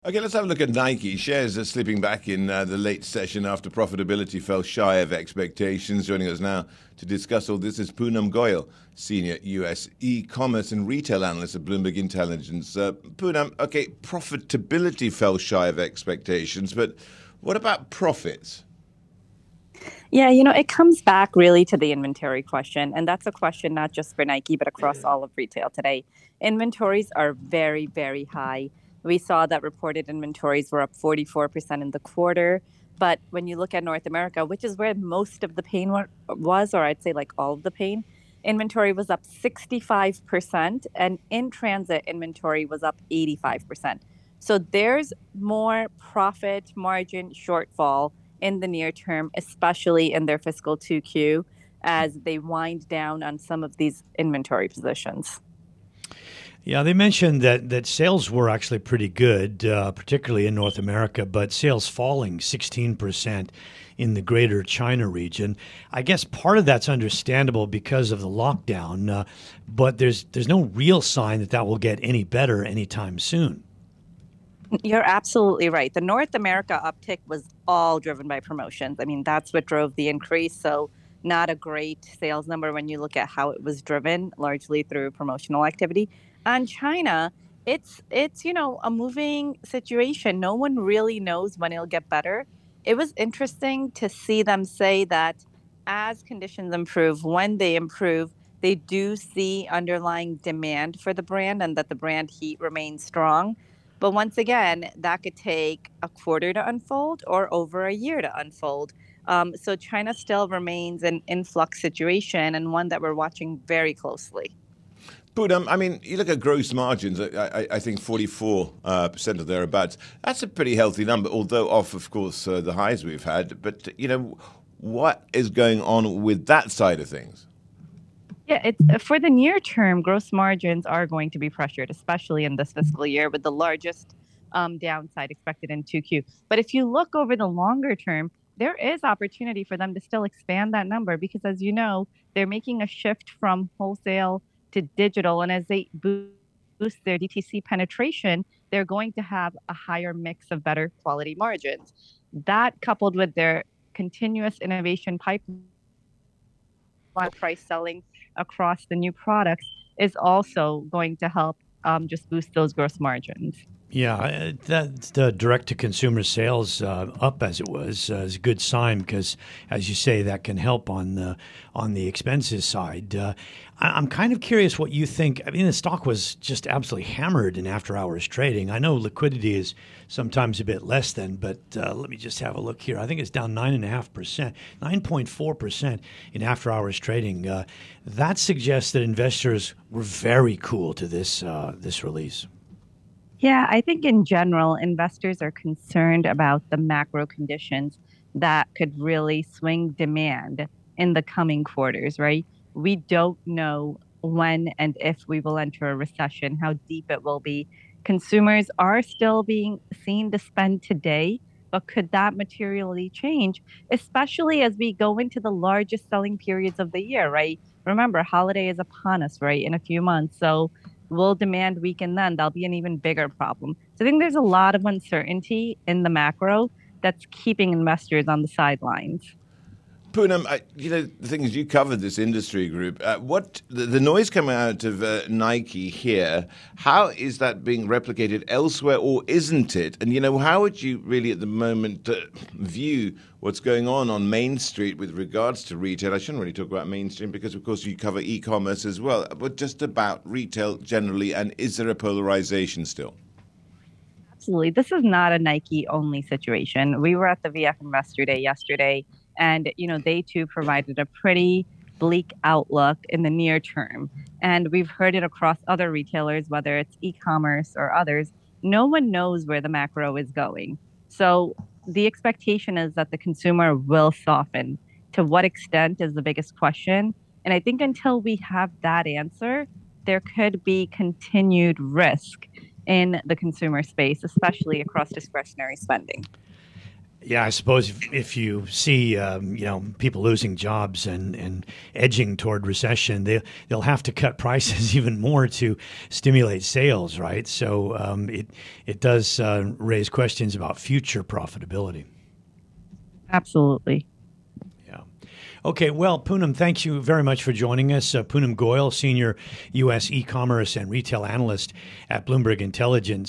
Okay, let's have a look at Nike. Shares are slipping back in the late session after profitability fell shy of expectations. Joining us now to discuss all this is Poonam Goyal, Senior US E-commerce and Retail Analyst at Bloomberg Intelligence. Poonam, okay, profitability fell shy of expectations, but what about profits? Yeah, it comes back really to the inventory question. And that's a question not just for Nike, but across all of retail today. Inventories are very, very high. We saw that reported inventories were up 44% in the quarter. But when you look at North America, which is where most of the pain was, or I'd say like all of the pain, inventory was up 65%, and in transit inventory was up 85%. So there's more profit margin shortfall in the near term, especially in their fiscal 2Q, as they wind down on some of these inventory positions. Yeah, they mentioned that sales were actually pretty good, particularly in North America, but sales falling 16% in the greater China region. I guess part of that's understandable because of the lockdown, but there's no real sign that will get any better anytime soon. You're absolutely right. The North America uptick was all driven by promotions. I mean, that's what drove the increase. So, not a great sales number when you look at how it was driven, largely through promotional activity. On China, it's a moving situation. No one really knows when it'll get better. It was interesting to see them say that as conditions improve, when they improve, they do see underlying demand for the brand and that the brand heat remains strong. But once again, that could take a quarter to unfold or over a year to unfold. So China still remains an influx situation and one that we're watching very closely. But I mean, you look at gross margins. I think 44% or thereabouts. That's a pretty healthy number, although off, of course, the highs we've had. But what is going on with that side of things? Yeah, it's for the near term, gross margins are going to be pressured, especially in this fiscal year, with the largest downside expected in 2Q. But if you look over the longer term, there is opportunity for them to still expand that number because, as you know, they're making a shift from wholesale to digital. And as they boost their DTC penetration, they're going to have a higher mix of better quality margins. That coupled with their continuous innovation pipeline, price selling across the new products is also going to help just boost those gross margins. Yeah, that the direct-to-consumer sales up as it was is a good sign because, as you say, that can help on the expenses side. I'm kind of curious what you think. I mean, the stock was just absolutely hammered in after-hours trading. I know liquidity is sometimes a bit less than, but let me just have a look here. I think it's down 9.5%, 9.4% in after-hours trading. That suggests that investors were very cool to this release. Yeah, I think in general, investors are concerned about the macro conditions that could really swing demand in the coming quarters, right? We don't know when and if we will enter a recession, how deep it will be. Consumers are still being seen to spend today, but could that materially change, especially as we go into the largest selling periods of the year, right? Remember, holiday is upon us, right, in a few months. So will demand weaken then? That'll be an even bigger problem. So I think there's a lot of uncertainty in the macro that's keeping investors on the sidelines. Poonam, the thing is, you covered this industry group. What the noise coming out of Nike here? How is that being replicated elsewhere, or isn't it? And how would you really, at the moment, view what's going on Main Street with regards to retail? I shouldn't really talk about mainstream because, of course, you cover e-commerce as well. But just about retail generally, and is there a polarization still? Absolutely. This is not a Nike only situation. We were at the VF Investor Day yesterday, and they too provided a pretty bleak outlook in the near term. And we've heard it across other retailers, whether it's e-commerce or others. No one knows where the macro is going. So the expectation is that the consumer will soften. To what extent is the biggest question? And I think until we have that answer, there could be continued risk in the consumer space, especially across discretionary spending. Yeah, I suppose if you see people losing jobs and edging toward recession, they'll have to cut prices even more to stimulate sales, right? So it does raise questions about future profitability. Absolutely. Yeah. Okay, well, Poonam, thank you very much for joining us. Poonam Goyal, Senior U.S. E-commerce and Retail Analyst at Bloomberg Intelligence.